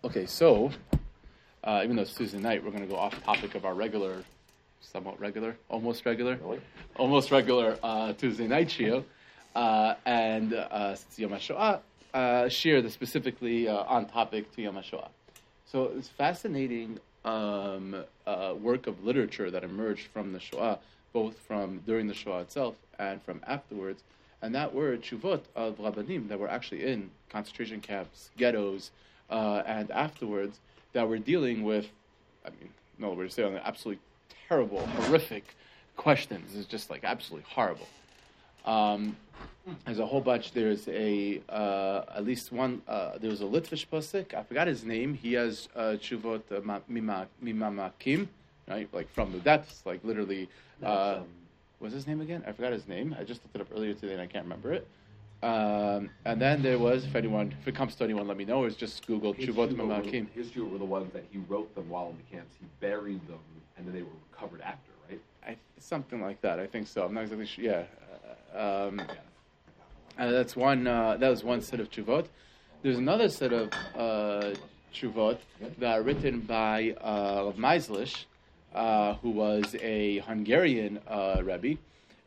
Okay, so even though it's Tuesday night, we're going to go off topic of our regular, almost regular Tuesday night shiur, and since Yom HaShoah, shiur that's specifically on topic to Yom HaShoah. So it's fascinating work of literature that emerged from the Shoah, both from during the Shoah itself and from afterwards, and that were tshuvot of Rabbanim that were actually in concentration camps, ghettos, and afterwards that were dealing with, in other words, saying absolutely terrible, horrific questions. It's just like absolutely horrible. There's a whole bunch. There's at least one. There's a Litvish posek. I forgot his name. He has tshuvot mimamakim, right? Like from the depths, like literally. What's his name again? I forgot his name. I just looked it up earlier today and I can't remember it. And then there was, if it comes to anyone, let me know. It's just Google tshuvot mimamakim. His tshuvot were the ones that he wrote them while in the camps. He buried them, and then they were recovered after, right? Something like that. I think so. I'm not exactly sure. Yeah. That's one. That was one set of tshuvot. There's another set of tshuvot that are written by Rav Meislish, who was a Hungarian Rebbe.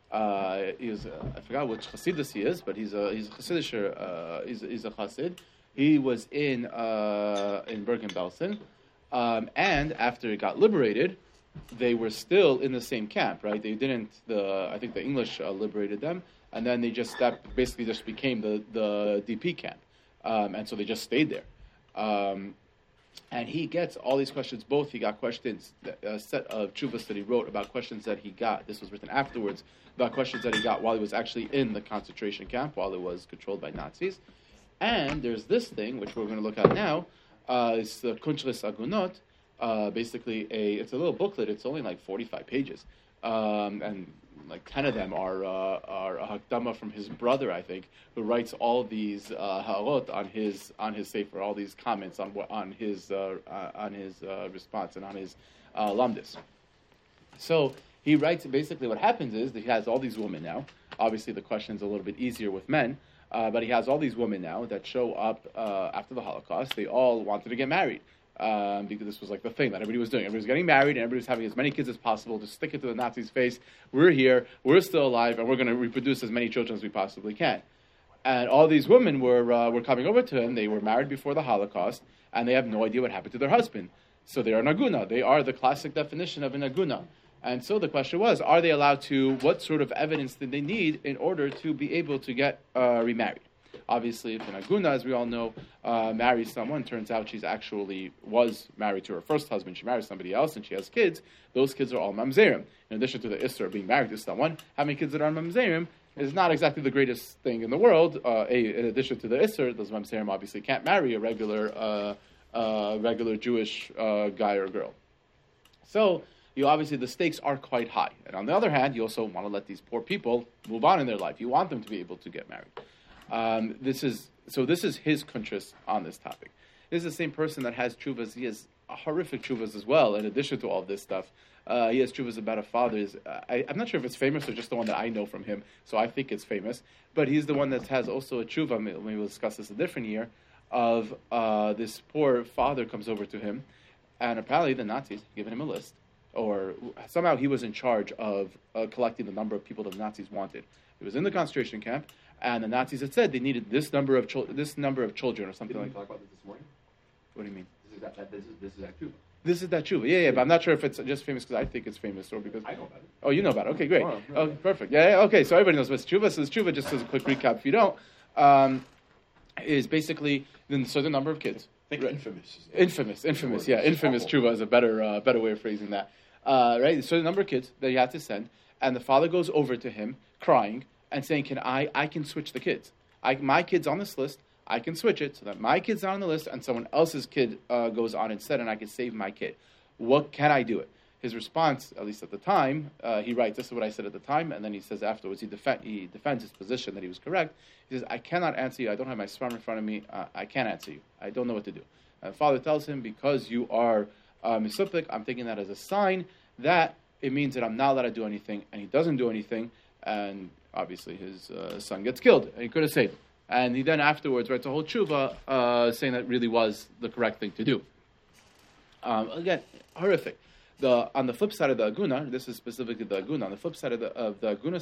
I forgot which Hasidus he is, but he's a Hasidic. He's a Hasid. He was in Bergen-Belsen, and after it got liberated, they were still in the same camp, right? They didn't. I think the English liberated them, and then that basically just became the DP camp, and so they just stayed there. And he gets all these questions. Both he got questions, a set of tshuvas that he wrote about questions that he got. This was written afterwards about questions that he got while he was actually in the concentration camp, while it was controlled by Nazis. And there's this thing which we're going to look at now. It's the Kunchlis Agunot. Basically, it's a little booklet. It's only like 45 pages, and like 10 of them are a hakdama from his brother, I think, who writes all these ha'arot on his sefer, all these comments on his response and on his lamdis. So he writes. Basically, what happens is that he has all these women now. Obviously, the question's a little bit easier with men, but he has all these women now that show up after the Holocaust. They all wanted to get married. Because this was like the thing that everybody was doing. Everybody was getting married and everybody was having as many kids as possible to stick it to the Nazis' face. We're here, we're still alive, and we're going to reproduce as many children as we possibly can. And all these women were coming over to him. They were married before the Holocaust, and they have no idea what happened to their husband. So they are an aguna. They are the classic definition of an aguna. And so the question was, are they allowed to, what sort of evidence did they need in order to be able to get remarried? Obviously, if an aguna, as we all know, marries someone, turns out she actually was married to her first husband, she marries somebody else, and she has kids, those kids are all mamzerim. In addition to the isser of being married to someone, having kids that are mamzerim is not exactly the greatest thing in the world. In addition to the isser, those mamzerim obviously can't marry a regular Jewish guy or girl. So, obviously the stakes are quite high. And on the other hand, you also want to let these poor people move on in their life. You want them to be able to get married. This is his kuntris on this topic. This is the same person that has tshuvas. He has horrific tshuvas as well. In addition to all this stuff, he has tshuvas about a father. I'm not sure if it's famous or just the one that I know from him. So I think it's famous. But he's the one that has also a tshuva. Maybe we'll discuss this a different year. Of this poor father comes over to him, and apparently the Nazis given him a list, or somehow he was in charge of collecting the number of people that the Nazis wanted. He was in the concentration camp. And the Nazis had said they needed this number of children or something like that. Did we talk about this morning? What do you mean? This is that tshuva. This is that tshuva. Yeah, but I'm not sure if it's just famous because I think it's famous or because... I know about it. Oh, you know about it. Okay, great. No. Oh, perfect. Yeah, okay, so everybody knows what's tshuva. So tshuva, just as a quick recap, if you don't, is basically the certain number of kids. I think infamous. Infamous, yeah. Infamous tshuva is a better way of phrasing that. Right? So the number of kids that you have to send, and the father goes over to him, crying, and saying, I can switch the kids. My kid's on this list, I can switch it so that my kid's not on the list and someone else's kid goes on instead and I can save my kid. What can I do it? His response, at least at the time, he writes, this is what I said at the time, and then he says afterwards, he defends his position that he was correct. He says, I cannot answer you, I don't have my sperm in front of me, I can't answer you. I don't know what to do. And the father tells him, because you are misuplik, I'm taking that as a sign that it means that I'm not allowed to do anything, and he doesn't do anything, and obviously his son gets killed, and he could have saved him. And he then afterwards writes a whole tshuva saying that really was the correct thing to do. Again, horrific. On the flip side of the Aguna, this is specifically the Aguna, on the flip side of the Aguna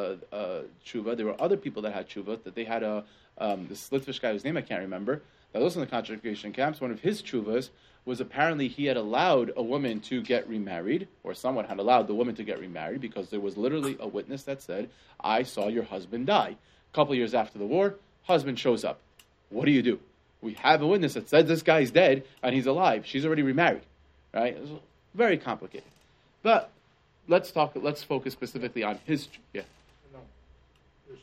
tshuva, there were other people that had tshuva, that they had this Litvish guy whose name I can't remember, that was also in the concentration camps. One of his tshuvas was apparently he had allowed a woman to get remarried, or someone had allowed the woman to get remarried, because there was literally a witness that said, I saw your husband die. A couple years after the war, husband shows up. What do? We have a witness that said this guy's dead and he's alive. She's already remarried, right? It was very complicated. But let's focus specifically on his. Yeah. This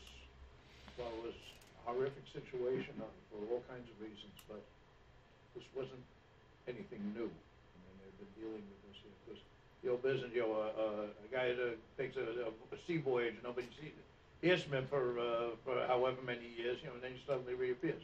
was a horrific situation for all kinds of reasons, but this wasn't anything new. I mean, they've been dealing with this. Because the old business, a guy that takes a sea voyage, nobody sees it. Hears from him for however many years, and then he suddenly reappears.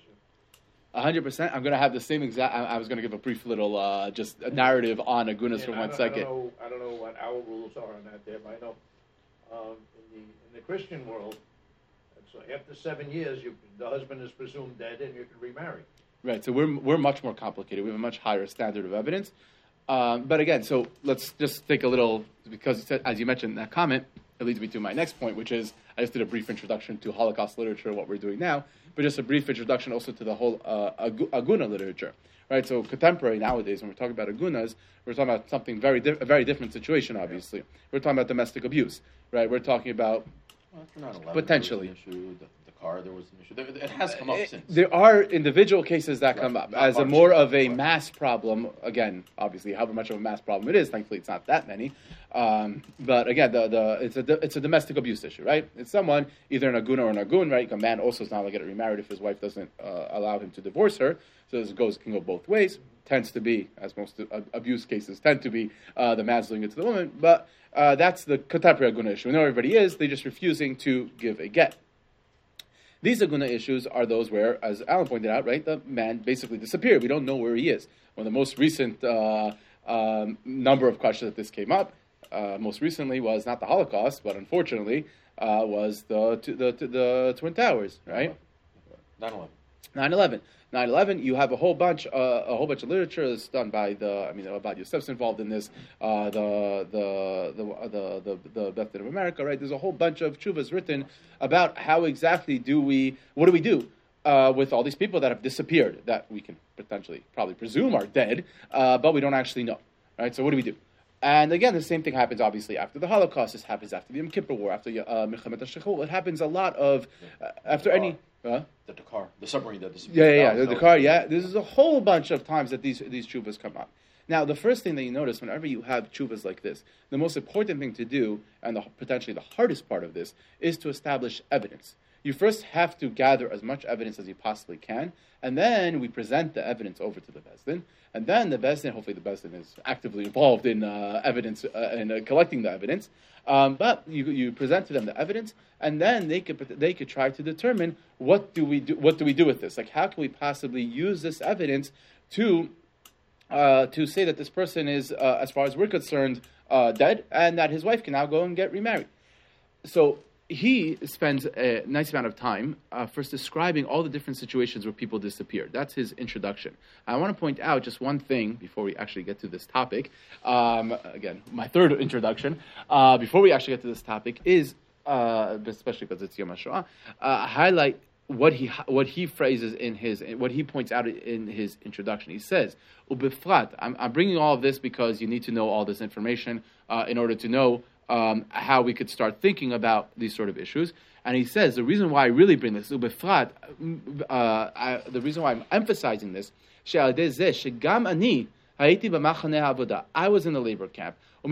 100%. I'm going to have the same exact. I was going to give a brief little just a narrative on Agunas for 1 second. I don't know what our rules are on that there, but I know in the Christian world, so after 7 years, the husband is presumed dead and you can remarry. Right. So we're much more complicated. We have a much higher standard of evidence. But again, so let's just take a little, because as you mentioned in that comment, it leads me to my next point, which is I just did a brief introduction to Holocaust literature, what we're doing now, but just a brief introduction also to the whole Aguna literature, right? So contemporary nowadays, when we're talking about Agunas, we're talking about something a very different situation, obviously. We're talking about domestic abuse, right? We're talking about potentially. There was an issue. It has come up since. There are individual cases that come up as a more of a mass problem. Again, obviously, however much of a mass problem it is, thankfully it's not that many. But again, it's a domestic abuse issue, right? It's someone, either an aguna or an agun, right? A man also is not going to get remarried if his wife doesn't allow him to divorce her. So this can go both ways. Tends to be, as most abuse cases tend to be, the man's doing it to the woman. But that's the contemporary aguna issue. We know everybody is. They're just refusing to give a get. These Aguna issues are those where, as Alan pointed out, right, the man basically disappeared. We don't know where he is. One of the most recent number of questions that this came up, most recently was not the Holocaust, but unfortunately was the Twin Towers, right? 9/11. 9/11. You have a whole bunch of literature that's done by about Yosef's involved in this. The Beth of America, right? There's a whole bunch of tshuvas written about how exactly what do we do with all these people that have disappeared, that we can probably presume are dead, but we don't actually know, right? So what do we do? And again, the same thing happens obviously after the Holocaust. This happens after the Yom Kippur War, after Milchemet HaShechol. It happens a lot of after any. The Dakar, the submarine that disappeared. Yeah, the Dakar. Yeah, there's a whole bunch of times that these tshuvas come up. Now, the first thing that you notice whenever you have tshuvas like this, the most important thing to do, and potentially the hardest part of this, is to establish evidence. You first have to gather as much evidence as you possibly can, and then we present the evidence over to the Beis Din, and then the Beis Din, hopefully the Beis Din is actively involved in evidence and collecting the evidence. But you present to them the evidence, and then they could try to determine what do we do with this? Like, how can we possibly use this evidence to say that this person is, as far as we're concerned, dead, and that his wife can now go and get remarried? So he spends a nice amount of time first describing all the different situations where people disappeared. That's his introduction. I want to point out just one thing before we actually get to this topic. Again, my third introduction. Before we actually get to this topic is, especially because it's Yom HaShoah, highlight what he phrases what he points out in his introduction. He says, "Ubefrat." I'm bringing all of this because you need to know all this information in order to know how we could start thinking about these sort of issues. And he says, the reason why I really bring this, the reason why I'm emphasizing this, I was in the labor camp. I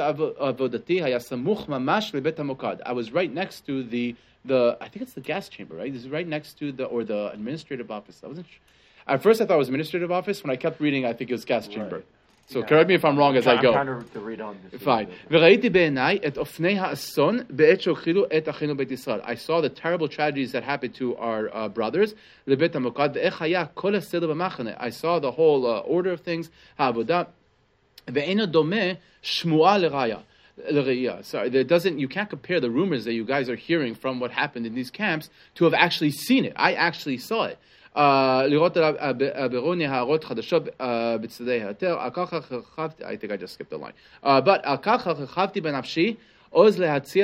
was right next to the I think it's the gas chamber, right? This is right next to the administrative office. At first I thought it was administrative office. When I kept reading, I think it was gas chamber. So correct me if I'm wrong as I go. I'm trying to read on this. Fine. I saw the terrible tragedies that happened to our brothers. I saw the whole order of things. Sorry, there doesn't. You can't compare the rumors that you guys are hearing from what happened in these camps to have actually seen it. I actually saw it. I think I just skipped the line. But I'm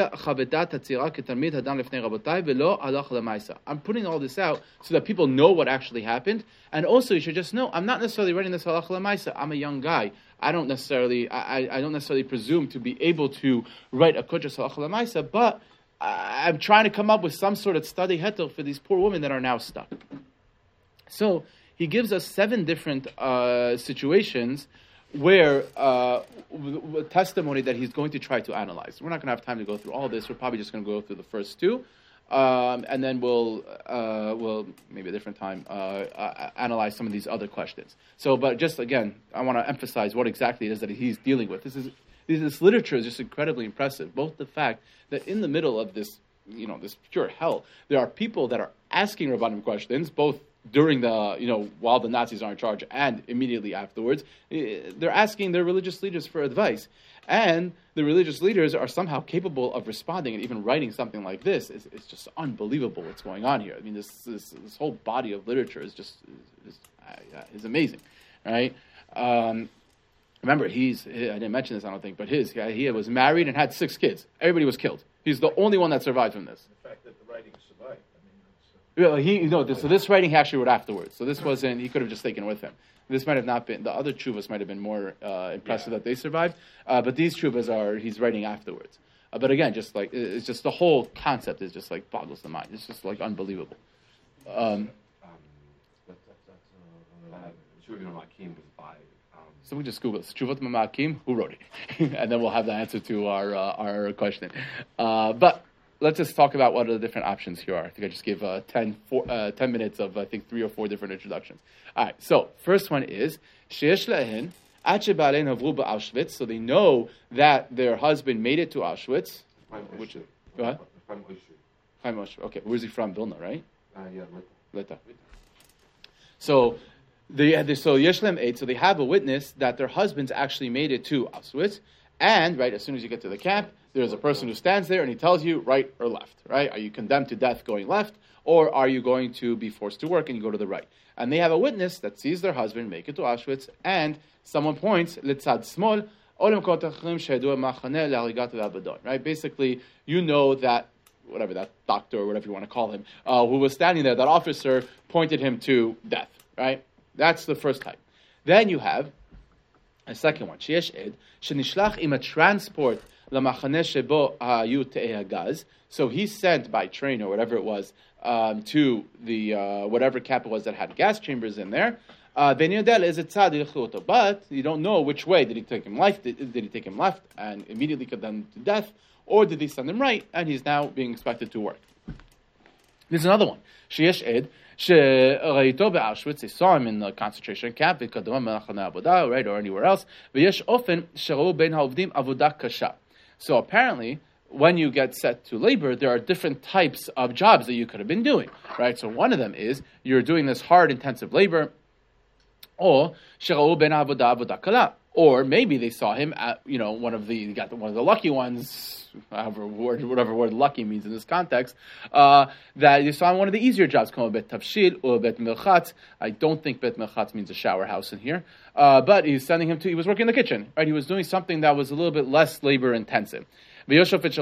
putting all this out so that people know what actually happened, and also you should just know I'm not necessarily writing this halacha l'maisa. I'm a young guy. I don't necessarily presume to be able to write a kudras halacha l'maisa, but I'm trying to come up with some sort of study hetel for these poor women that are now stuck. So he gives us 7 different situations where testimony that he's going to try to analyze. We're not going to have time to go through all this. We're probably just going to go through the first 2, and then we'll maybe a different time analyze some of these other questions. So, but just again, I want to emphasize what exactly it is that he's dealing with. This literature is just incredibly impressive. Both the fact that in the middle of this, this pure hell, there are people that are asking Rabbanim questions, both during the, while the Nazis are in charge and immediately afterwards. They're asking their religious leaders for advice. And the religious leaders are somehow capable of responding and even writing something like this. It's just unbelievable what's going on here. I mean, this whole body of literature is is amazing, right? Remember, I didn't mention this, I don't think, but he was married and had 6 kids. Everybody was killed. He's the only one that survived from this. The fact that the writing survived, So this writing he actually wrote afterwards. So this wasn't, he could have just taken it with him. This might have not been, the other chuvas might have been more impressive that they survived. But these chuvas he's writing afterwards. But again, just like, it's just the whole concept is just like boggles the mind. It's just like unbelievable. So we just Google Chuvot Mamakim, who wrote it? And then we'll have the answer to our question. But let's just talk about what the different options here are. I think I just gave 10 minutes of, I think, 3 or 4 different introductions. All right, so first one is, Sheyesh Lehen, Ache Ba'alein Havru Ba'Auschwitz, so they know that their husband made it to Auschwitz. Which is, go ahead. Chaim Oshry. Okay, where's he from? Vilna, right? Yeah, Lita. So Yesh Lehem 8, so they have a witness that their husbands actually made it to Auschwitz, and right as soon as you get to the camp, there's a person who stands there and he tells you right or left, right? Are you condemned to death going left, or are you going to be forced to work and you go to the right? And they have a witness that sees their husband make it to Auschwitz, and someone points, Litzad Smol, right? Basically, you know that, whatever, that doctor or whatever you want to call him, who was standing there, that officer pointed him to death, right? That's the first type. Then you have a second one, Sheyesh Ed, Shenishlach im a transport lamachaneh shebo hayu te'eh hagaz. So he's sent by train or whatever it was to the whatever camp it was that had gas chambers in there. But you don't know which way. Did he take him left? Did he take him left and immediately condemn him to death? Or did he send him right and he's now being expected to work? There's another one. Sheyesh Ed, שראיתו באושוויץ, they saw him in the concentration camp, right, or anywhere else. ויש אופן שראו בין העובדים עבודה קשה. So apparently, when you get set to labor, there are different types of jobs that you could have been doing, right? So one of them is you're doing this hard, intensive labor, or שראו בין העבודה עבודה קלה. Or maybe they saw him at, one of the lucky ones, whatever word lucky means in this context, that you saw him one of the easier jobs, called bet tafshil or bet milchatz. I don't think bet milchatz means a shower house in here, but he was working in the kitchen, right? He was doing something that was a little bit less labor intensive. I didn't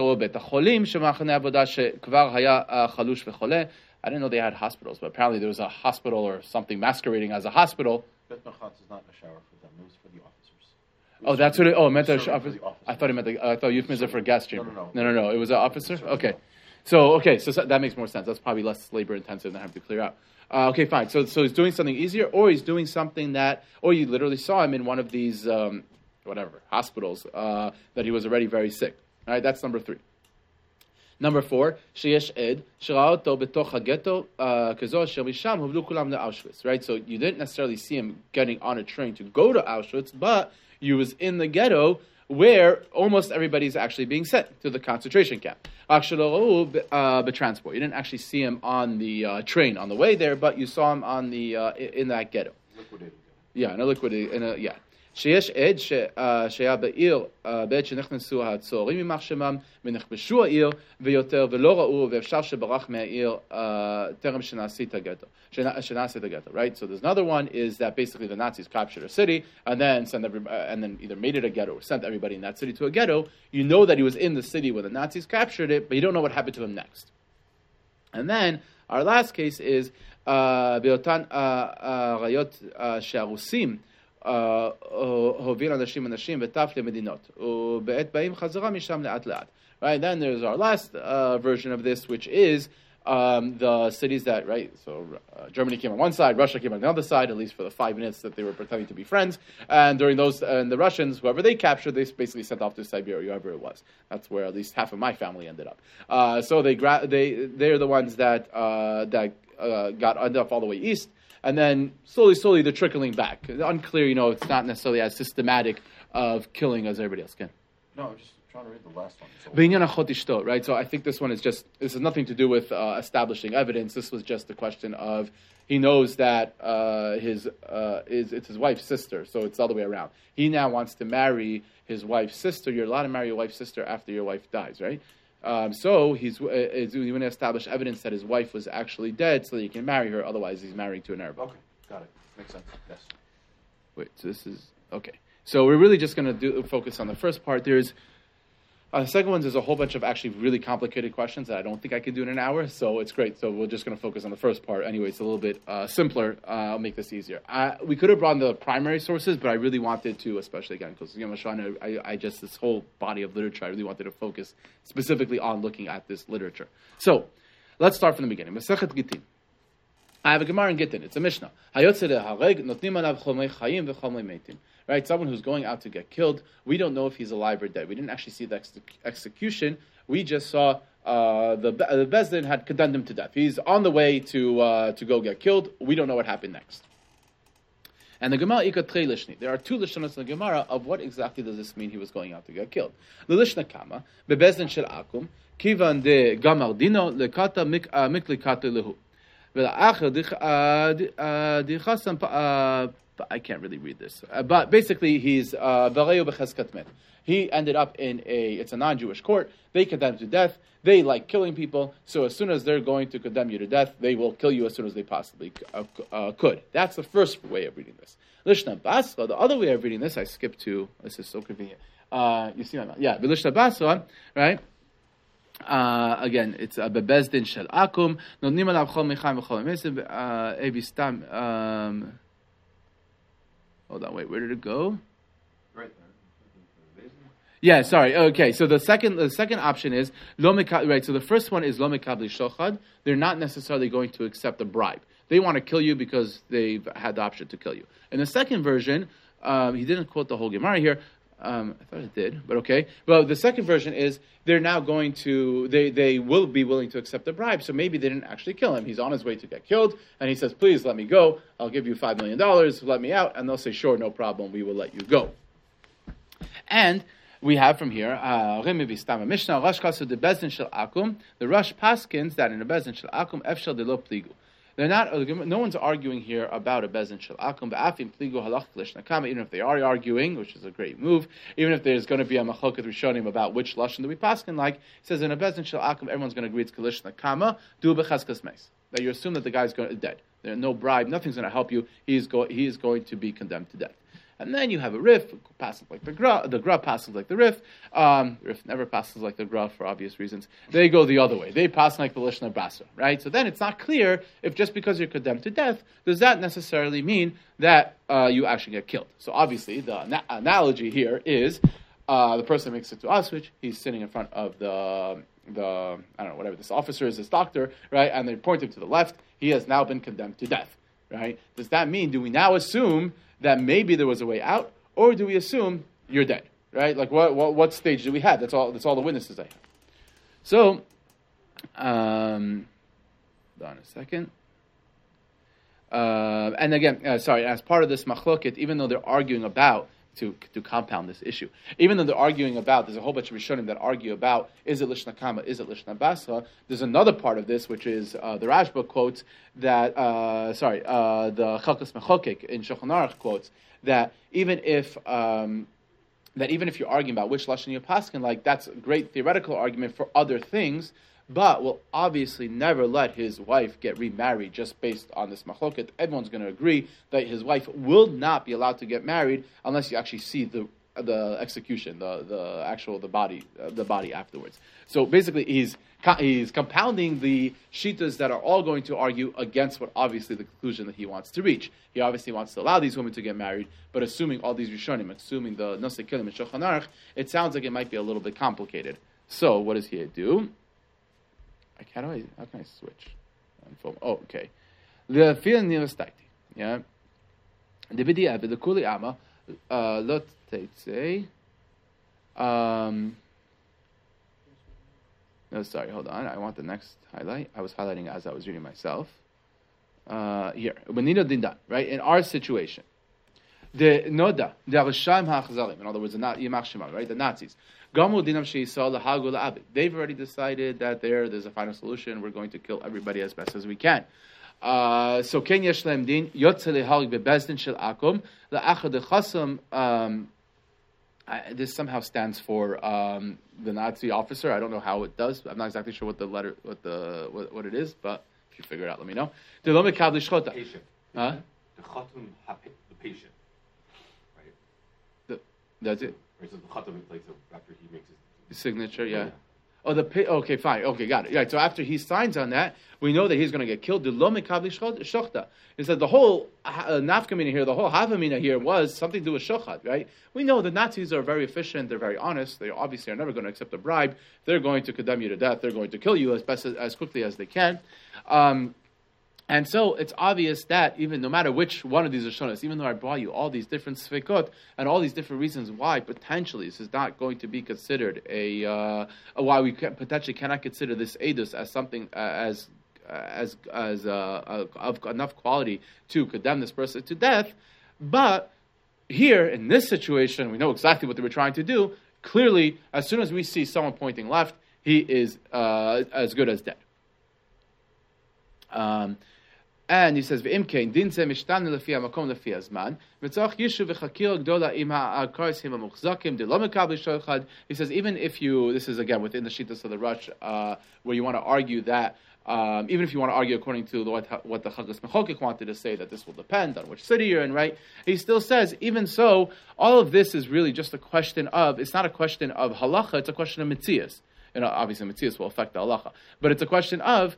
know they had hospitals, but apparently there was a hospital or something masquerading as a hospital. Bet milchatz is not a shower for them; it was for the officers. Oh, that's what it meant. I thought it meant. I thought euphemism for gas chamber. No. It was an officer. Okay, so that makes more sense. That's probably less labor intensive than having to clear out. Okay, fine. So he's doing something easier, or he's doing something or you literally saw him in one of these hospitals that he was already very sick. All right, that's number 3. Number 4, sheyesh ed sheraoto betoch hageto kazo asher misham huvlu kulam leAuschwitz. Right, so you didn't necessarily see him getting on a train to go to Auschwitz, but he was in the ghetto where almost everybody's actually being sent to the concentration camp. Transport. You didn't actually see him on the train on the way there, but you saw him on the in that ghetto. Liquidated. Yeah, in a liquidated. Yeah. שיש עד שהיה בעיר בעת שנכנסו הצוערים יימח שמם ונכבשו העיר ויותר ולא ראו ואפשר שברח מהעיר טרם שנעשה את הגטו. Right? So there's another one is that basically the Nazis captured a city and then either made it a ghetto or sent everybody in that city to a ghetto. You know that he was in the city when the Nazis captured it, but you don't know what happened to him next. And then our last case is באותן ראיות שהרוסים הובילו אנשים וטף למדינות ובעת באים חזרה משם לאט לאט. Right, then there's our last version of this, which is the cities that, right, so Germany came on one side, Russia came on the other side, at least for the 5 minutes that they were pretending to be friends, and during those, and the Russians, whoever they captured, they basically sent off to Siberia, whoever it was. That's where at least half of my family ended up. So they're the ones that ended up all the way east, and then slowly they're trickling back. Unclear, it's not necessarily as systematic of killing as everybody else can. No, I'm just trying to read the last one. Right? So I think this one this has nothing to do with establishing evidence. This was just the question of, he knows that it's his wife's sister, so it's the other way around. He now wants to marry his wife's sister. You're allowed to marry your wife's sister after your wife dies, right? So he's going to establish evidence that his wife was actually dead so that he can marry her, otherwise he's married to an Arab. Okay, got it. Makes sense, yes. Wait, so this is, okay. So we're really just going to focus on the first part. There's the second one, there's a whole bunch of actually really complicated questions that I don't think I can do in an hour, so it's great. So we're just going to focus on the first part. Anyway, it's a little bit simpler. I'll make this easier. We could have brought in the primary sources, but I really wanted to, especially again, because I just, this whole body of literature, I really wanted to focus specifically on looking at this literature. So let's start from the beginning. Masechet Gittin. I have a Gemara in Gittin. It's a Mishnah. Right, someone who's going out to get killed, we don't know if he's alive or dead. We didn't actually see the execution. We just saw the Beis Din had condemned him to death. He's on the way to go get killed. We don't know what happened next. And the Gemara ikatrei lishni. There are two lishnos in the Gemara of what exactly does this mean he was going out to get killed. The lishna kama bebeis din shel akum kivan de gamar dino lekata miklikata lehu. I can't really read this, but basically he's he ended up in it's a non-Jewish court. They condemn him to death. They like killing people, so as soon as they're going to condemn you to death, they will kill you as soon as they possibly could. That's the first way of reading this. Lishna Basra, the other way of reading this, I skipped to. This is so convenient. You see my mouth? Yeah, Lishna Basra, right? Again, it's bebeis din shel akum notnim alav chol mechaim v'chol mesim evistam. Hold on, wait, where did it go? Right there. Yeah, sorry. Okay, so the second option is right. So the first one is lo mekabli shochad. They're not necessarily going to accept a bribe. They want to kill you because they've had the option to kill you. In the second version, he didn't quote the whole Gemara here. I thought it did, but okay. Well, the second version is they're now going to, they will be willing to accept the bribe, so maybe they didn't actually kill him. He's on his way to get killed, and he says, please let me go. I'll give you $5 million, let me out. And they'll say, sure, no problem, we will let you go. And we have from here, the Rosh paskins that in a Beis Din shel akum efshel de lo pligu. They're not. No one's arguing here about a Beis Din shel akum. Ba'afim pligu halach lishna kama. Even if they are arguing, which is a great move, even if there's going to be a machloket rishonim about which lashon do we paskin like, it says in a Beis Din shel akum, everyone's going to agree it's kalishna kama. Do bechaskas meis. That you assume that the guy's dead. There's no bribe. Nothing's going to help you. He is going to be condemned to death. And then you have a Rif, passes like the Gra passes like the Rif. Rif never passes like the Gra for obvious reasons. They go the other way. They pass like the Lishna Basra, right? So then it's not clear if just because you're condemned to death, does that necessarily mean that you actually get killed? So obviously the analogy here is the person makes it to Auschwitz, he's sitting in front of the I don't know, whatever this officer is, this doctor, right? And they point him to the left. He has now been condemned to death, right? Does that mean, do we now assume that maybe there was a way out, or do we assume you're dead, right? Like what stage do we have? That's all the witnesses I have. So, hold on a second. And again, as part of this machloket, even though they're arguing about to compound this issue. Even though they're arguing about, there's a whole bunch of Rishonim that argue about, is it Lishna Kama, is it Lishna Basra? There's another part of this, which is the Rashba quotes that, the Chalkas Mechokek in Shulchan Aruch quotes that even if you're arguing about which Lashon you're paskin, like that's a great theoretical argument for other things, but will obviously never let his wife get remarried just based on this machloket. Everyone's going to agree that his wife will not be allowed to get married unless you actually see the execution, the body afterwards. So basically, he's compounding the shitas that are all going to argue against what obviously the conclusion that he wants to reach. He obviously wants to allow these women to get married, but assuming all these Rishonim, assuming the Nosei Kelim and Shulchan Aruch, it sounds like it might be a little bit complicated. So what does he do? How can I switch? Oh, okay. The feeling nivestaiti. Yeah. The b'di'ah the kuli ama lot teitzei. No, sorry. Hold on. I want the next highlight. I was highlighting as I was reading myself. Here, benino dindan. Right, in our situation, the noda the Rishayim ha'achzalim. In other words, the Yimach Shema, right, the Nazis. They've already decided that there's a final solution. We're going to kill everybody as best as we can. So ken yesh lehem din yotze leharig bebezdin shel akum la'achad chasam. This somehow stands for the Nazi officer. I don't know how it does. I'm not exactly sure what it is, but if you figure it out, let me know. The lo mekabli shchota. Huh? The chatum, the patient, right? That's it. Right, so the chatam in place of after he makes his signature, yeah. Oh, okay, fine. Okay, got it. Right, so after he signs on that, we know that he's going to get killed. He said the whole nafkamina here, the whole havamina here was something to do with shochad, right? We know the Nazis are very efficient, they're very honest, they obviously are never going to accept a bribe, they're going to condemn you to death, they're going to kill you as quickly as they can. And so it's obvious that even no matter which one of these Rishonos, even though I brought you all these different sfekot and all these different reasons why potentially this is not going to be considered why we potentially cannot consider this edus as something of enough quality to condemn this person to death, but here in this situation we know exactly what they were trying to do. Clearly, as soon as we see someone pointing left, he is as good as dead. And he says, "V'imkein din ze mishtane lefi hamakom lefi hazman. V'tzarich yishuv v'chakira gdola im ha'akaris him ha'muchzakim de lo mekabel shochad." He says, even if this is again within the shitas of the Rush, where you want to argue that, even if you want to argue according to what the Chalkas Mechokek wanted to say, that this will depend on which city you're in, right? He still says, even so, all of this is really just a question of, it's not a question of halacha, it's a question of mitzias. Obviously mitzias will affect the halacha, but it's a question of,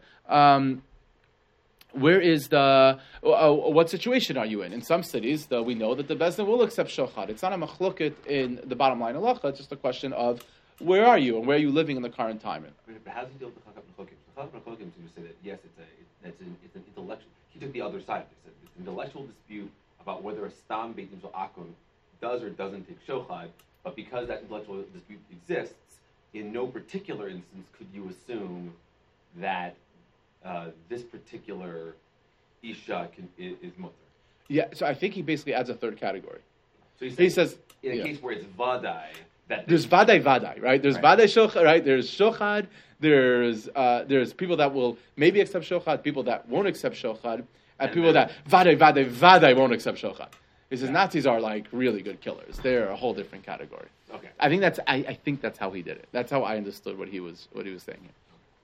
where is what situation are you in? In some cities, we know that the Bezdin will accept shochad. It's not a machloket in the bottom line halacha. It's just a question of where are you and where are you living in the current time. But how does he deal with the Chalkas Mechokek? The Chalkas Mechokek seems to say that yes, it's an intellectual. He took the other side. He said it's an intellectual dispute about whether a stam beit din shel akum does or doesn't take shochad. But because that intellectual dispute exists, in no particular instance could you assume that this particular isha is mutter. Yeah, so I think he basically adds a third category. So he says in a case where it's vadai, that there's vadai, right? There's vadai shochad, right? There's shochad. There's people that will maybe accept shochad, people that won't accept shochad, and people that vadai won't accept shochad. He says Nazis are like really good killers. They're a whole different category. Okay. I think that's how he did it. That's how I understood what he was saying here.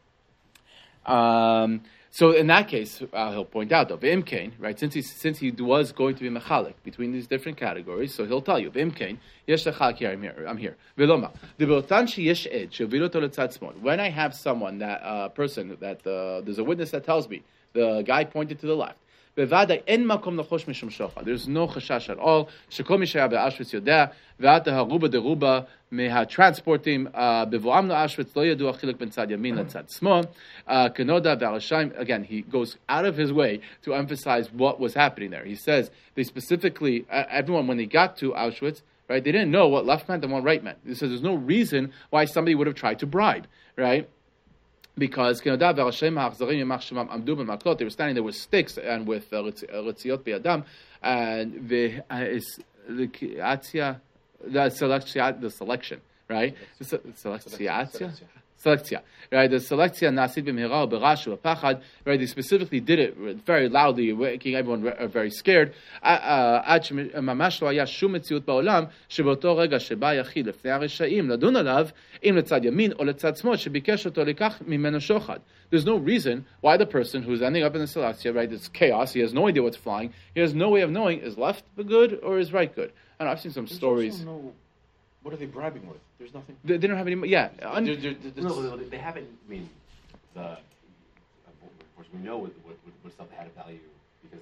So in that case, he'll point out though, v'imkein, right? Since he was going to be mechalik between these different categories, so he'll tell you, v'imkein, yesh lechalik here, I'm here. V'loma, v'belotan sheyesh ed shevilu to letzad smol. When I have someone person that there's a witness that tells me the guy pointed to the left. There's no chashash at all. Shekol mishaya be'Auschwitz yodea ve'ata haruba deruba mehatransportim bevoam le'Auschwitz lo yadu achiluk ben tzad yamin letzad smol kenoda ve'alashayim. Again, he goes out of his way to emphasize what was happening there. He says they specifically, everyone when they got to Auschwitz, right, they didn't know what left meant and what right meant. He says there's no reason why somebody would have tried to bribe, right? Because they were standing there with sticks and with ritziot be'adam, and the selection, right? Selectia, right? The selectia nasid b'mehira b'rashu b'pachad, right? They specifically did it very loudly, making everyone very scared. עד שממש לא היה שום מציאות בעולם שבאותו רגע שבא יחיד לפני הרשעים לדון עליו, אם לצד ימין או לצד שמאל, שביקש אותו לקח ממנו שוחד. There's no reason why the person who's ending up in the selectia, right? It's chaos. He has no idea what's flying. He has no way of knowing is left good or is right good. I know I've seen some stories. What are they bribing with? There's nothing. They don't have any. Yeah. No, they haven't. I mean, of course, we know what stuff had a value because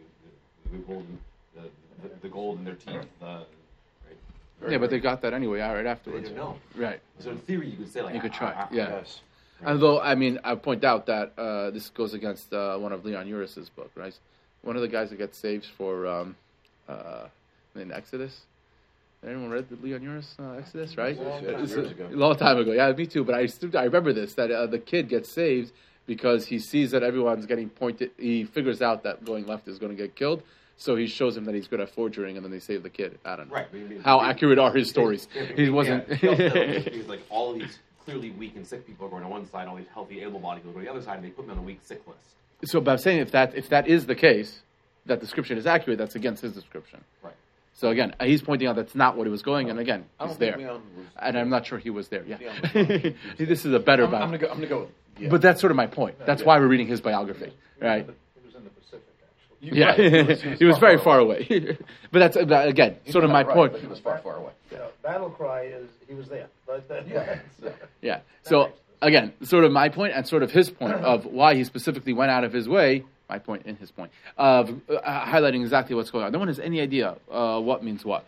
the gold in their teeth. Right? Yeah, but they got that anyway, right afterwards. They didn't know. Right. So in theory, you could say like you could try. Yeah. Yes. Right. Although, I mean, I point out that this goes against one of Leon Uris's book, right? One of the guys that gets saved for in Exodus. Anyone read the Leon Uris Exodus, right? A long time ago. Yeah, me too. But I remember this, that the kid gets saved because he sees that everyone's getting pointed. He figures out that going left is going to get killed. So he shows him that he's good at forging, and then they save the kid. I don't know. Right. How accurate are his stories? He wasn't. He's like all these clearly weak and sick people are going to one side, all these healthy, able-bodied people go to the other side, and they put them on a weak, sick list. So, but I'm saying if that is the case, that description is accurate, that's against his description. Right. So again, he's pointing out that's not what he was going, and again, he's there. And I'm not sure he was there. Yeah. This is a better biography. I'm gonna go. Yeah. But that's sort of my point. That's why we're reading his biography, right? It was in the Pacific, actually. Yeah, he was very far away. But that's again sort of my point. But he was far away. Battle cry is he was there. But Yeah. So again, sort of my point and sort of his point of why he specifically went out of his way. My point and his point of highlighting exactly what's going on. No one has any idea what means what.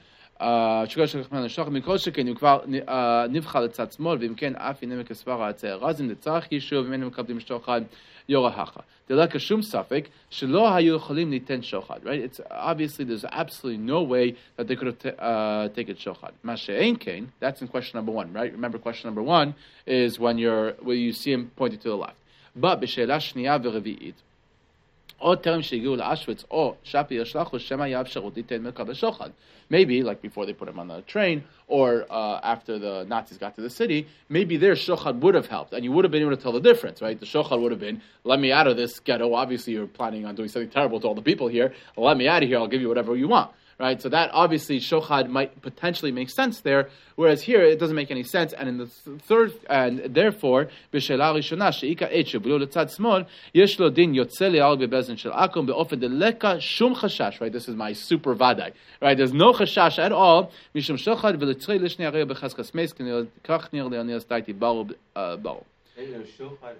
נבחר לצד שמאל, ואם כן אף הנה מכספר העצר רזים לצריך יישוב ממנו מקבלים שוחד יורהכה. דלקה שום ספק שלא היו יכולים ליתן שוחד. Right? It's obviously there's absolutely no way that they could have taken shוחד. מה שאין כן, that's in question number one, right? Remember question number one is when you see him pointing to the left. But בשאלה שנייה ורביעית, או טרם שהגיעו לאושוויץ, או שפי ישלחו שמא היה אפשרות ליתן מקבל שוחד. Maybe, like before they put him on the train, or after the Nazis got to the city, maybe their shochad would have helped, and you would have been able to tell the difference, right? The shochad would have been, let me out of this ghetto, obviously you're planning on doing something terrible to all the people here, let me out of here, I'll give you whatever you want. Right, so that obviously shochad might potentially make sense there, whereas here it doesn't make any sense. And in the third, and therefore, b'sheila rishona sheika et sheblo letzad smol yesh lo din yotze le'al bebezen shel akum beofen deleka shum chashash. Right, this is my super vadai. Right, there's no chashash at all. Mishum shochad v'letzrei l'shnei arei b'chaskas meis kach nir le'anias taiti baru baru. Shochad,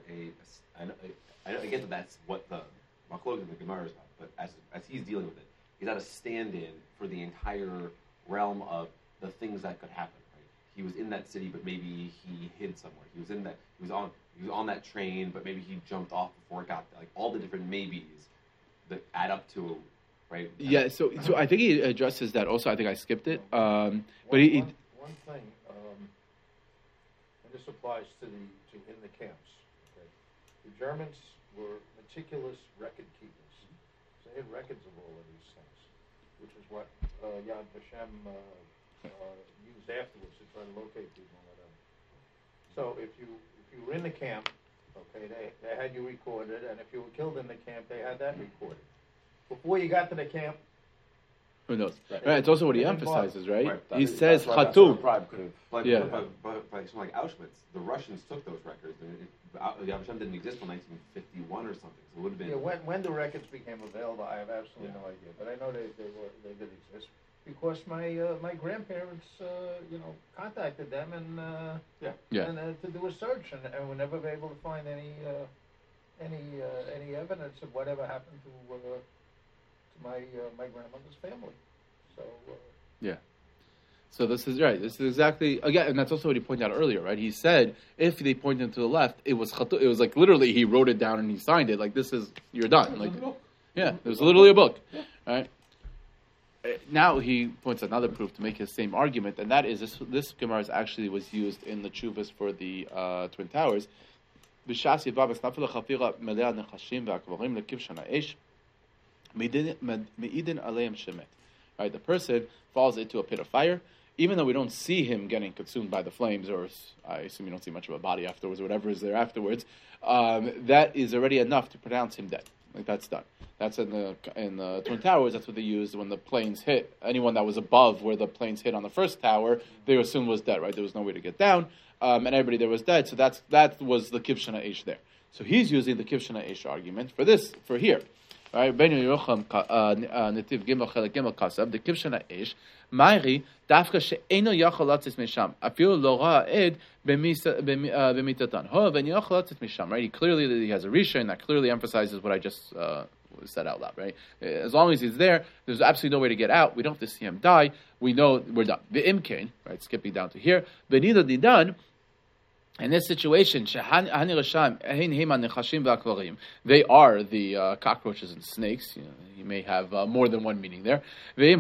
I get that that's what the Machlokes in the Gemara is about, but as he's dealing with it, he's not a stand-in for the entire realm of the things that could happen. Right? He was in that city, but maybe he hid somewhere. He was on that train, but maybe he jumped off before it got there. Like all the different maybes that add up to, right? Yeah. So I think he addresses that also. I think I skipped it. But one thing, and this applies to in the camps. Okay? The Germans were meticulous record keepers. So they had records of all of these things, which is what Yad Vashem used afterwards to try to locate people and whatever. So if you were in the camp, okay, they had you recorded, and if you were killed in the camp, they had that recorded. Before you got to the camp, who knows? Right. It's also what he emphasizes, right? He says Chatum. But something like Auschwitz, the Russians took those records, and Yad Vashem didn't exist until 1951 or something. So it would have been. Yeah, when the records became available, I have absolutely no idea. But I know they did exist because my grandparents, contacted them and to do a search, and were never able to find any evidence of whatever happened to my grandmother's family. So yeah. So this is right. This is exactly again, and that's also what he pointed out earlier, right? He said if they pointed to the left, it was like literally he wrote it down and he signed it. Like this is you're done. Like yeah, it was literally a book, right? Now he points another proof to make his same argument, and that is this Gemara actually was used in the Chuvas for the Twin Towers. right? The person falls into a pit of fire, even though we don't see him getting consumed by the flames, or I assume you don't see much of a body afterwards, or whatever is there afterwards, that is already enough to pronounce him dead. Like that's done. That's in the Twin Towers. That's what they used when the planes hit. Anyone that was above where the planes hit on the first tower, they assumed was dead. Right? There was no way to get down, and everybody there was dead. So that was the Kivshana Eish there. So he's using the Kivshana Eish argument for here. Right? Ben Yerucham Netiv Gimel Chelek Gimel Kasav the Kivshana Eish Ma'iri Dafka she'eno yachol latzis misham afilu lo ra'ed b'mitatan ho ben yachol latzis misham. Right? He has a Risha, and that clearly emphasizes what I just said out loud. Right? As long as he's there, there's absolutely no way to get out. We don't have to see him die. We know we're done. The imkain, right? Skipping down to here. Benida didan. In this situation, they are the cockroaches and snakes. You may have more than one meaning there. I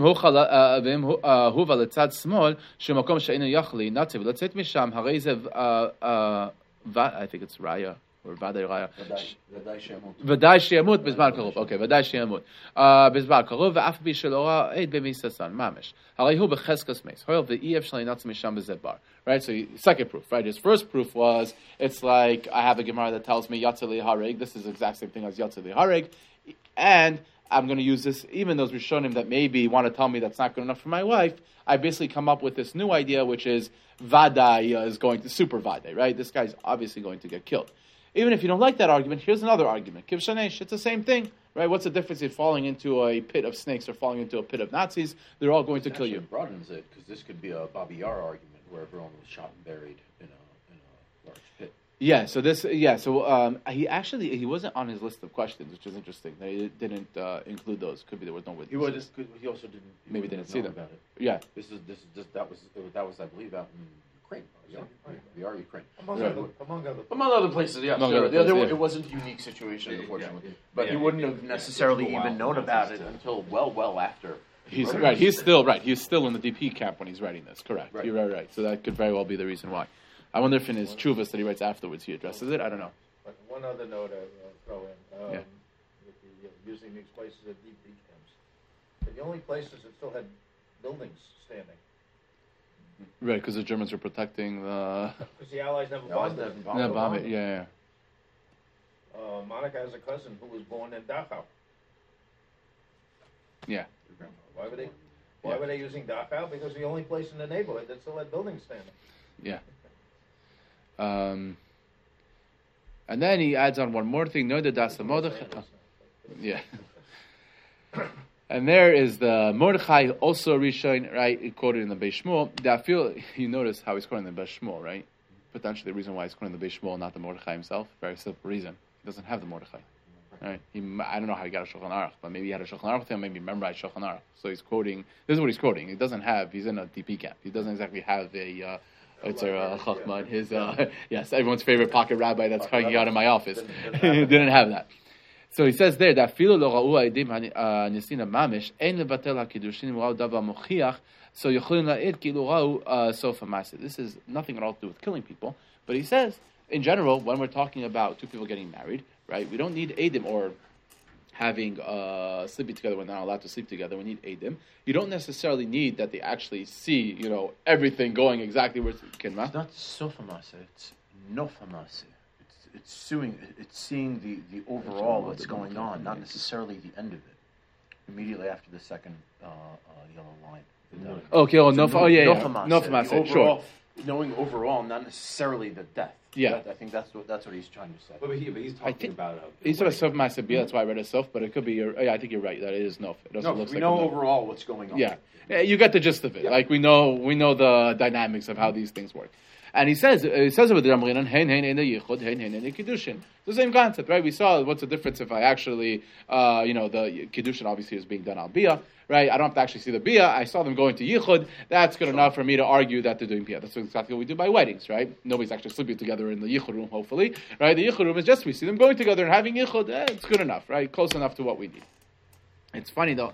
think it's Raya. Or Vaday Raya. Vaday Sheyamut Bizman Karov. Okay, Vaday Sheyamut. Bizman Karov ve'af bi shelo ra'ed b'misasan mamish. Harehu b'cheskas meis. Hoyel ve'iev shalei natz misham b'zedbar. Right. So second proof. Right. His first proof was it's like I have a Gemara that tells me yatzeli hareg. This is the exact same thing as yatzeli hareg, and I'm going to use this even those Rishonim that maybe want to tell me that's not good enough for my wife. I basically come up with this new idea, which is Vaday is going to super Vaday. Right. This guy's obviously going to get killed. Even if you don't like that argument, here's another argument. Kivshanesh, it's the same thing, right? What's the difference in falling into a pit of snakes or falling into a pit of Nazis? They're all going to kill you. It broadens it, because this could be a Babi Yar argument where everyone was shot and buried in a large pit. Yeah, so he wasn't on his list of questions, which is interesting. They didn't include those. Could be there was no witness. He also didn't. Maybe didn't see them about it. Yeah. That was I believe out in Ukraine. We are Ukraine. Among other places, yeah. Among other places, yeah. It wasn't a unique situation, unfortunately. But he wouldn't have necessarily even known about it until well after. He's right. He's still in the DP camp when he's writing this. Correct. Right. You're right. So that could very well be the reason why. I wonder if in his chuvas that he writes afterwards he addresses it. I don't know. But one other note I'll throw in. Yeah. Using these places as DP camps. They're the only places that still had buildings standing. Right, because the Germans were protecting the. Because the Allies never bombed it. No, bomb it. Yeah. Monica has a cousin who was born in Dachau. Yeah. Why were they using Dachau? Because the only place in the neighborhood that still had buildings standing. Yeah. And then he adds on one more thing. No, the Dasa Mordechai. Yeah. And there is the Mordechai, also Rishon, right? Quoted in the Beis Shmuel. You notice how he's quoting the Beis Shmuel, right? Potentially the reason why he's quoting the Beis Shmuel, not the Mordechai himself. Very simple reason. He doesn't have the Mordechai. Right? I don't know how he got a Shulchan Aruch, but maybe he had a Shulchan Aruch with him, maybe he memorized Shulchan Aruch. So he's quoting, this is what he's quoting. He's in a DP camp. He doesn't exactly have a Chachma in his, yes, everyone's favorite pocket rabbi that's hanging out in my office. He didn't have that. So he says there that filo lo ra'u ha'edim nisina mamish ein levatel ha'kiddushin ra'u davar mochiach so yocholin la'id kilu ra'u sof ha'maseh. This is nothing at all to do with killing people, but he says in general when we're talking about two people getting married, right? We don't need edim or having sleeping together when they're not allowed to sleep together. We need edim. You don't necessarily need that they actually see everything going exactly where it's kinma. It's not sof ha'maseh. It's nof ha'maseh. It's seeing the overall what's going on, not necessarily the end of it. Immediately after the second yellow line. Okay, no, sure. Knowing overall, not necessarily the death. Yeah, I think that's what he's trying to say. But he's talking about. He's talking about sof masabia. That's why I read it sof, but it could be. I think you're right. That it is nof. It also looks we like know overall what's going on. Yeah, you get the gist of it. Yeah. Like we know the dynamics of how these things work. And he says over the Ramrinan, hein yichud, hein kiddushin. It's the same concept, right? We saw what's the difference if I actually, the kiddushin obviously is being done al biyah, right? I don't have to actually see the biyah. I saw them going to yichud. That's good enough for me to argue that they're doing biyah. That's exactly what we do by weddings, right? Nobody's actually sleeping together in the yichud room, hopefully, right? The yichud room is just we see them going together and having yichud. It's good enough, right? Close enough to what we need. It's funny though.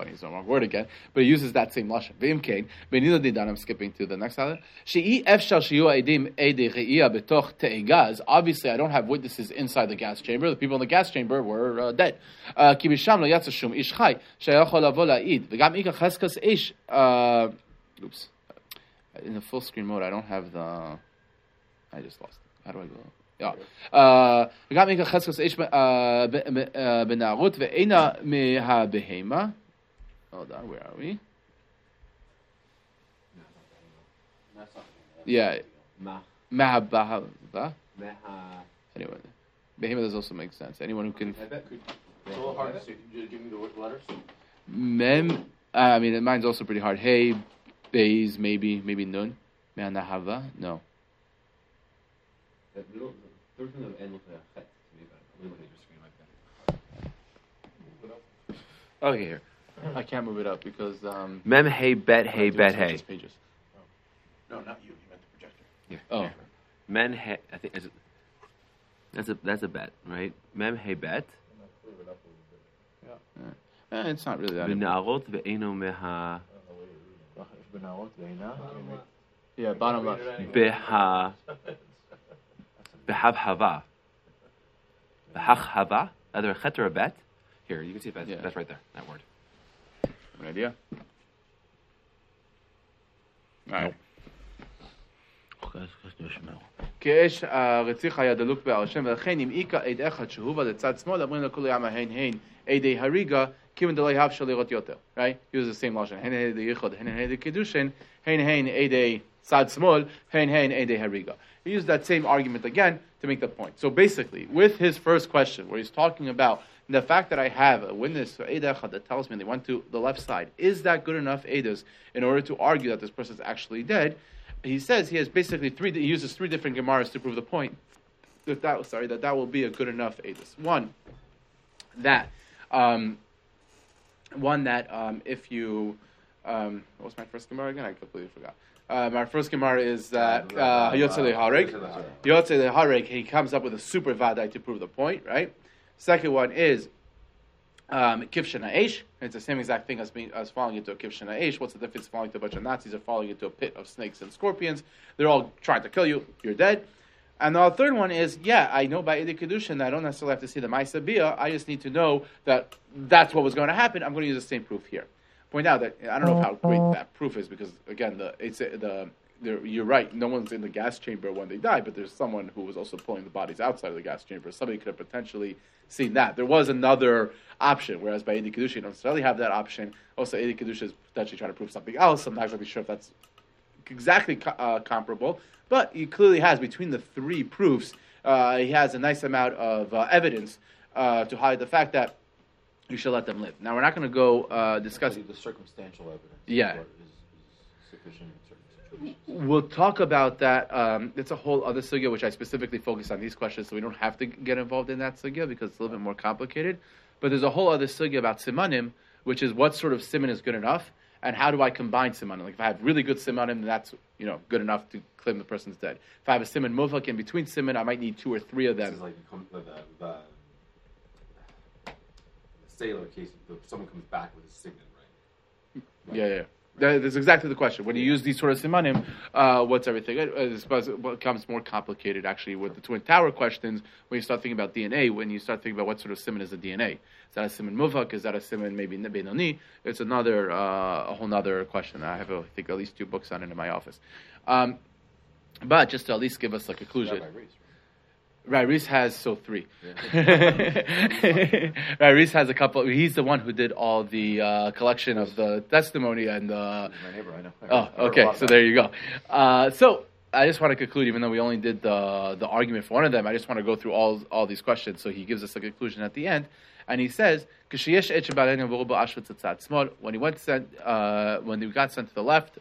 funny, it's the wrong word again, but he uses that same lashon. V'im kein, benila didan, I'm skipping to the next halach. She'i efshal shiyu edim edei re'iyah betoch te'egaz. Obviously, I don't have witnesses inside the gas chamber. The people in the gas chamber were dead. Ki b'sham lo yatsa shum ish chai, sheyachol lavo la'id. V'gam ika cheskas ish, oops. In the full screen mode, I don't have the, I just lost it. How do I go? וגם אם חזקוס איש בנערות ואינה מהבהמה. Hold on, where are we? Yeah. מהבהמה. Anyway, behema does also make sense. Anyone who can... It's a little hard to see. Can you give me the letters? Mem, I mean, mine's also pretty hard. Hey, beis, maybe nun. Me'anahava, no. Everything that end with a chet to me, but I'm looking at your screen like that. Okay, here. I can't move it up because... Mem hey bet hey bet hey. Pages. No, not you. You meant the projector. Yeah. Oh. Men hey, I think that's a bet, right? Mem hey bet. It's not really that B'na'arot ve'eno meha. Yeah, bottom left. Behavhava. Behachhava. Either a chet or a bet. Here, you can see if that's right there, that word. An idea? Alright. כאש רציך היה דלוק בעל השם ולכן אם איכה עד אחד שהובה לצד שמאל אמרים לכולי עמה הן עדי הריגה כיוון דלא יהב של לראות יותר. Right? Use the same lotion. הן עדי ייחוד, הן עדי קידושין, הן עדי צד שמאל, הן עדי הריגה. He used that same argument again to make the point. So basically, with his first question, where he's talking about the fact that I have a witness for Eid Echad that tells me they went to the left side, is that good enough Eidos in order to argue that this person is actually dead? He says he has basically he uses three different Gemaras to prove the point that will be a good enough Eidos. One, that if you, what was my first Gemara again? I completely forgot. My first Gemara is that Yotze Lehareg, he comes up with a super vadai to prove the point, right? Second one is Kivshana Eish. It's the same exact thing as falling into a Kivshana Eish. What's the difference falling into a bunch of Nazis or falling into a pit of snakes and scorpions? They're all trying to kill you. You're dead. And the third one is, I know by Edi Kedushin that I don't necessarily have to see the Maisa Bia. I just need to know that that's what was going to happen. I'm going to use the same proof here. Point out that I don't know how great that proof is because again, you're right. No one's in the gas chamber when they die, but there's someone who was also pulling the bodies outside of the gas chamber. Somebody could have potentially seen that. There was another option, whereas by Edi Kedusha you don't necessarily have that option. Also, Edi Kedusha is potentially trying to prove something else. I'm not going to be sure if that's exactly comparable, but he clearly has between the three proofs. He has a nice amount of evidence to hide the fact that you should let them live. Now, we're not going to go discuss the circumstantial evidence. Yeah. Is sufficient in certain situations. We'll talk about that. It's a whole other sugya, which I specifically focus on these questions, so we don't have to get involved in that sugya because it's a little bit more complicated. But there's a whole other sugya about simanim, which is what sort of siman is good enough, and how do I combine simanim? Like if I have really good simanim, then that's good enough to claim the person's dead. If I have a siman muvak in between siman, I might need two or three of them. This is like the sailor case, someone comes back with a signet, right? Yeah. That's exactly the question. When you use these sort of simanim, what's everything? It becomes more complicated, actually, with the Twin Tower questions. When you start thinking about DNA, when you start thinking about what sort of siman is a DNA, is that a siman muvak? Is that a siman maybe benoni? It's another, a whole other question. I have, I think, at least 2 books on it in my office. But just to at least give us a conclusion. Right, Reese has 3. Right, Reese has a couple. He's the one who did all the collection of the testimony and my neighbor, I know. Oh, okay. So there you go. So I just want to conclude, even though we only did the argument for one of them. I just want to go through all these questions. So he gives us a conclusion at the end, and he says, when he got sent to the left,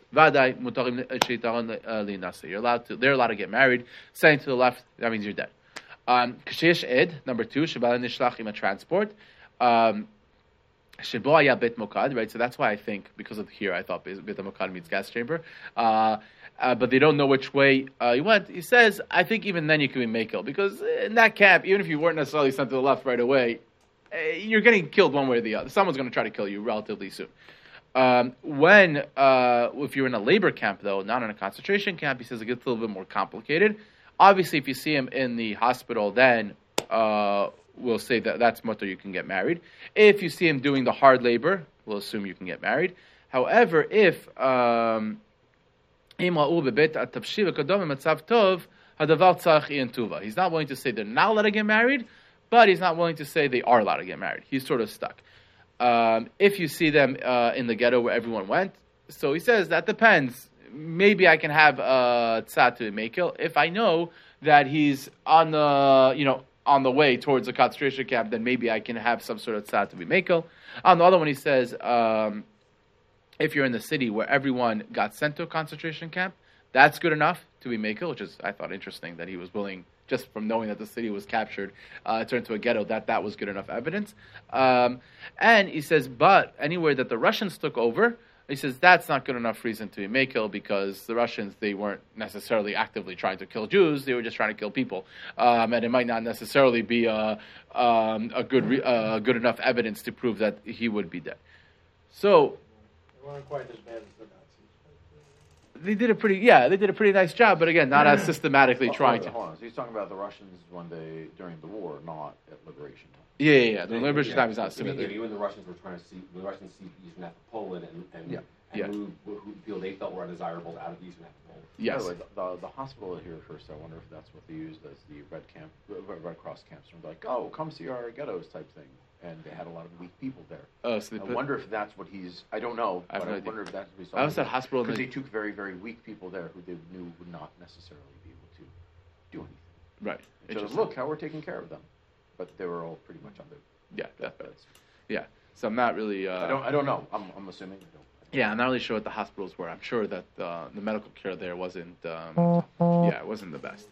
they're allowed to get married. Sent to the left, that means you're dead. Kshesh Ed, number 2, Shabbat Nishlach a transport. Shebo Aya Bet Mokad, right? So that's why I think, because of here, I thought Bet Mokad means gas chamber. But they don't know which way he went. He says, I think even then you can be Mekel, because in that camp, even if you weren't necessarily sent to the left right away, you're getting killed one way or the other. Someone's going to try to kill you relatively soon. If you're in a labor camp, though, not in a concentration camp, he says it gets a little bit more complicated. Obviously, if you see him in the hospital, then we'll say that that's mutter, you can get married. If you see him doing the hard labor, we'll assume you can get married. However, if he's not willing to say they're not allowed to get married, but he's not willing to say they are allowed to get married. He's sort of stuck. If you see them in the ghetto where everyone went, so he says that depends. Maybe I can have tzad to mekel if I know that he's on the way towards a concentration camp. Then maybe I can have some sort of tzad to be mekel. On the other one, he says if you're in the city where everyone got sent to a concentration camp, that's good enough to be mekel, which is I thought interesting that he was willing. Just from knowing that the city was captured, turned into a ghetto, that was good enough evidence. And he says, but anywhere that the Russians took over, he says that's not good enough reason to be mekel because the Russians, they weren't necessarily actively trying to kill Jews; they were just trying to kill people, and it might not necessarily be a good enough evidence to prove that he would be dead. So They weren't quite as bad as the Nazis. they did a pretty nice job, but again, not as systematically trying to. Hold on. So he's talking about the Russians during the war, not at liberation time. Yeah. The liberation time is not similar. Even the Russians were trying to see the Russians see eastern half of Poland and move people they felt were undesirable out of the eastern half of Poland. Yes. By the way, the hospital here first. I wonder if that's what they used as the Red Cross camps. And they're like, oh, come see our ghettos type thing. And they had a lot of weak people there. Oh, so I wonder if that's what he's. I don't know, but I wonder if that's what he's talking I was at hospital because they took very, very weak people there who they knew would not necessarily be able to do anything. Right. So look how we're taking care of them, but they were all pretty much on their deathbeds. Yeah. So I'm not really. I don't know. I'm assuming. Yeah, I'm not really sure what the hospitals were. I'm sure that the medical care there wasn't. It wasn't the best.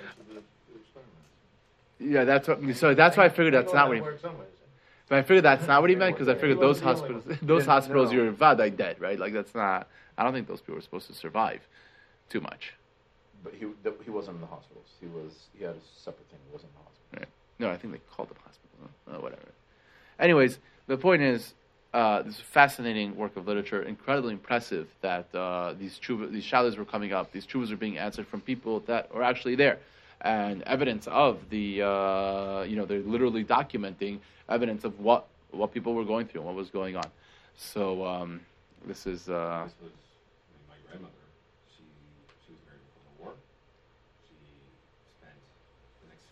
Yeah, that's what. So that's why I figured that's not what he. But I figured that's not what he meant because I figured those hospitals, you're vadai dead, right? Like that's not. I don't think those people were supposed to survive too much. But he wasn't in the hospitals. He had a separate thing. He wasn't in the hospitals. Right. No, I think they called them hospitals. Whatever. Anyways, the point is, this is fascinating work of literature. Incredibly impressive that these shalas were coming up. These chuvas are being answered from people that are actually there, and evidence of the they're literally documenting evidence of what people were going through and what was going on. So this is. This was my grandmother. She was married before the war. She spent the next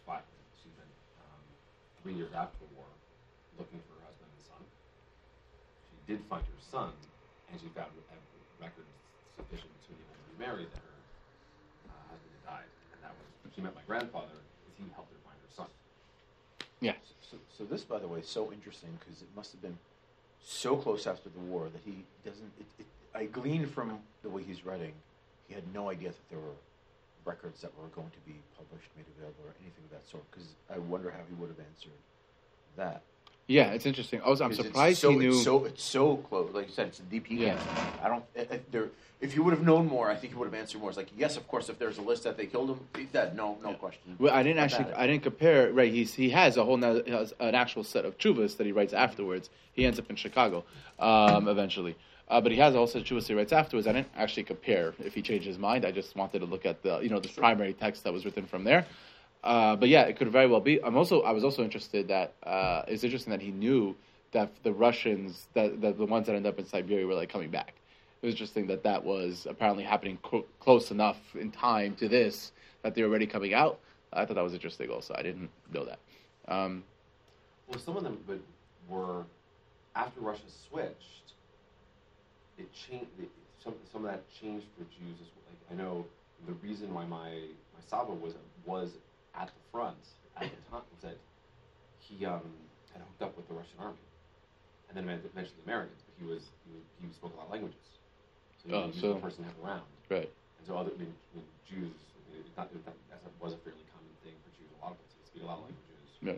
3 years after the war looking for her husband and son. She did find her son, and she found records sufficient to enable her to be married that her husband had died, and that was she met my grandfather because he helped her find her son. Yeah. So this, by the way, is so interesting because it must have been so close after the war that he doesn't. I gleaned from the way he's writing, he had no idea that there were records that were going to be published, made available, or anything of that sort. Because I wonder how he would have answered that. Yeah, it's interesting. I'm surprised he knew. It's so close. Like you said, it's a DP camp. I don't. If you would have known more, I think he would have answered more. It's like, yes, of course, if there's a list that they killed him, he's dead. No question. Well, I didn't compare. Right, he has an actual set of chuvas that he writes afterwards. He ends up in Chicago, eventually. But he has a whole set of chuvas he writes afterwards. I didn't actually compare if he changed his mind. I just wanted to look at the primary text that was written from there. But yeah, it could very well be. I was also interested that it's interesting that he knew that the Russians, that the ones that ended up in Siberia were like coming back. It was interesting that was apparently happening close enough in time to this that they were already coming out. I thought that was interesting. Also, I didn't know that. Well, some of them were after Russia switched. It changed. Some of that changed for Jews as well. Like I know the reason why my Saba was at the front at the time was that he had hooked up with the Russian army, and then eventually the Americans. But he spoke a lot of languages, so he was the person to have around. Right. And so Jews, that was a fairly common thing for Jews. A lot of places they speak a lot of languages. Right.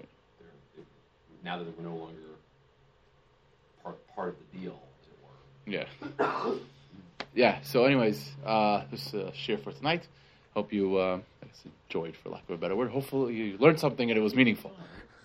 Now that we're no longer part of the deal, as it were. Yeah. Yeah. So, anyways, this is share for tonight. Hope you enjoyed, for lack of a better word. Hopefully you learned something and it was meaningful.